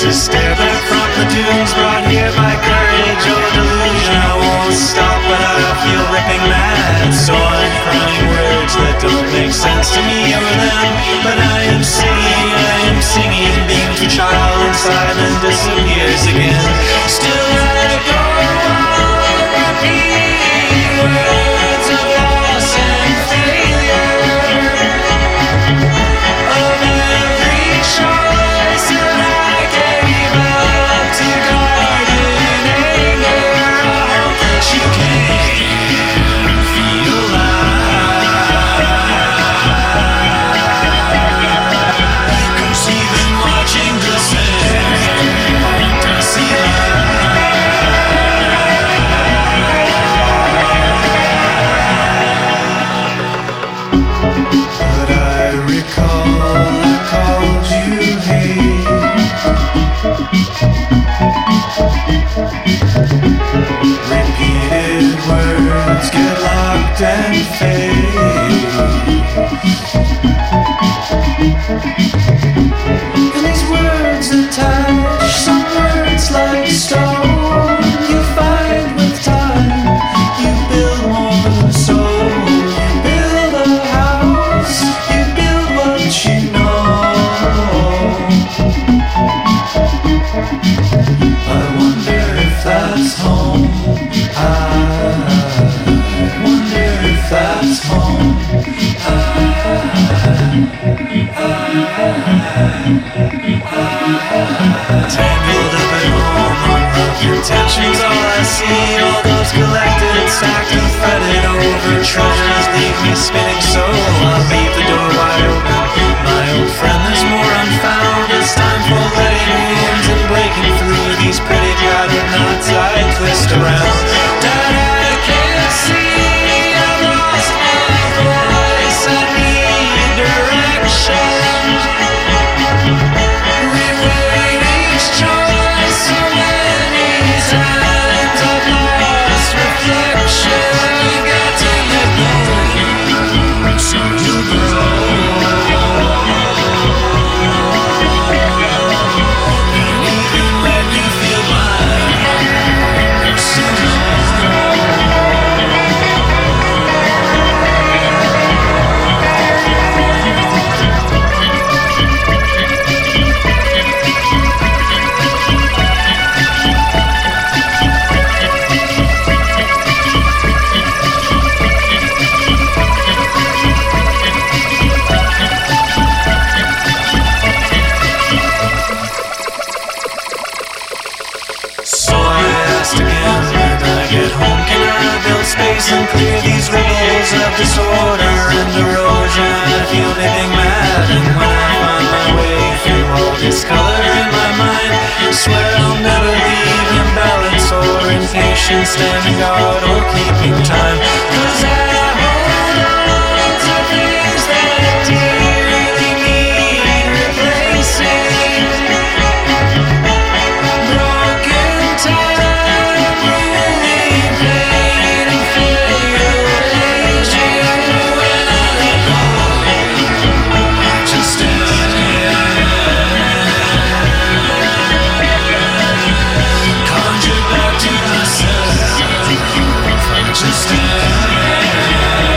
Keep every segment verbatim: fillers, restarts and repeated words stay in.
to stare back from the dunes, brought here by courage or delusion. I won't stop, but I feel ripping mad, so I'm crying words that don't make sense to me or them. But I am singing, I am singing, being too child inside and disappears again. Still I go on, repeat words of loss and failure, of every choice that I gave up to guard in anger. I hope that you can feel alive, 'cause even watching descent, I see but I recall I called you hate. Repeated words get locked and fade, and these words attach, some words like stone. You find with time, you build more soul. You build a house, you build what you know. I wonder if that's home. I wonder if that's home. I, I, I, tangled up at home, unloved intentions, all I see. All those collected, stacked and fretted over treasures leave me spinning, so I'll leave the door wide open. My old friend, there's more unfound. It's time for letting wounds and breaking through these pretty gathered knots I twist around. That I can't see, I've lost my voice, I need direction. Reweigh each choice so many times, I've lost reflection. You got to let go, so you grow. And even when you feel blind, so So I asked again when I get home, can I build space and clear these ripples of disorder and erosion? I feel nipping mad, and when I find my way through all this color in my mind, I swear I'll never leave imbalance or impatience, standing guard or keeping time. 'Cause I hold on to things that dearly need replacing. Broken time, wounding pain and failure, aging. When I let go, I just stand, conjure back to myself. I just stand.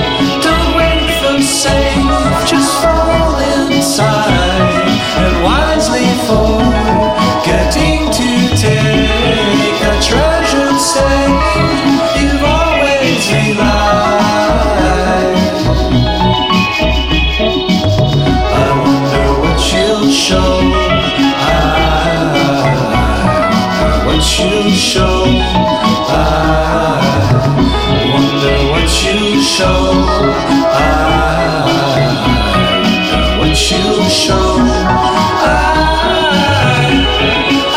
Just fall inside and why show. I wonder what you show. I wonder what you show. I, I,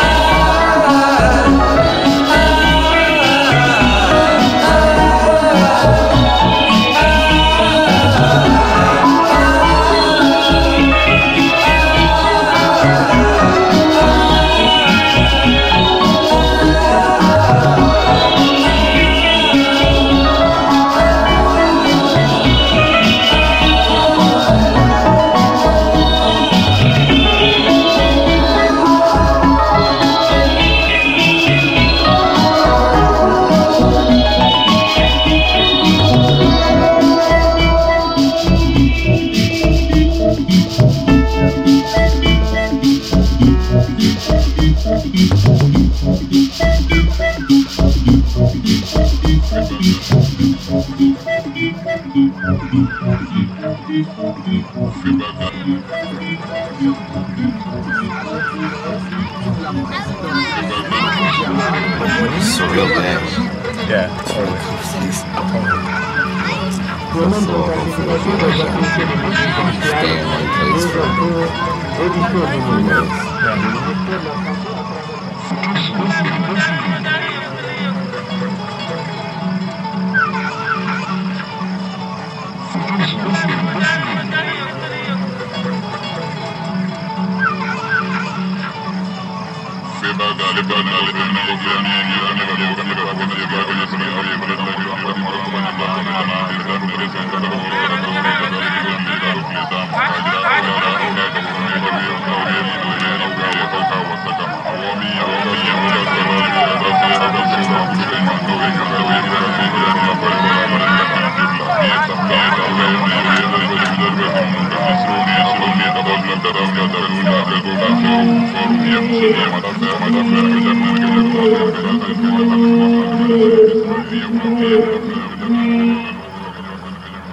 So real bad. Yeah, totally. So hopefully stay in one place for three months. Thank you.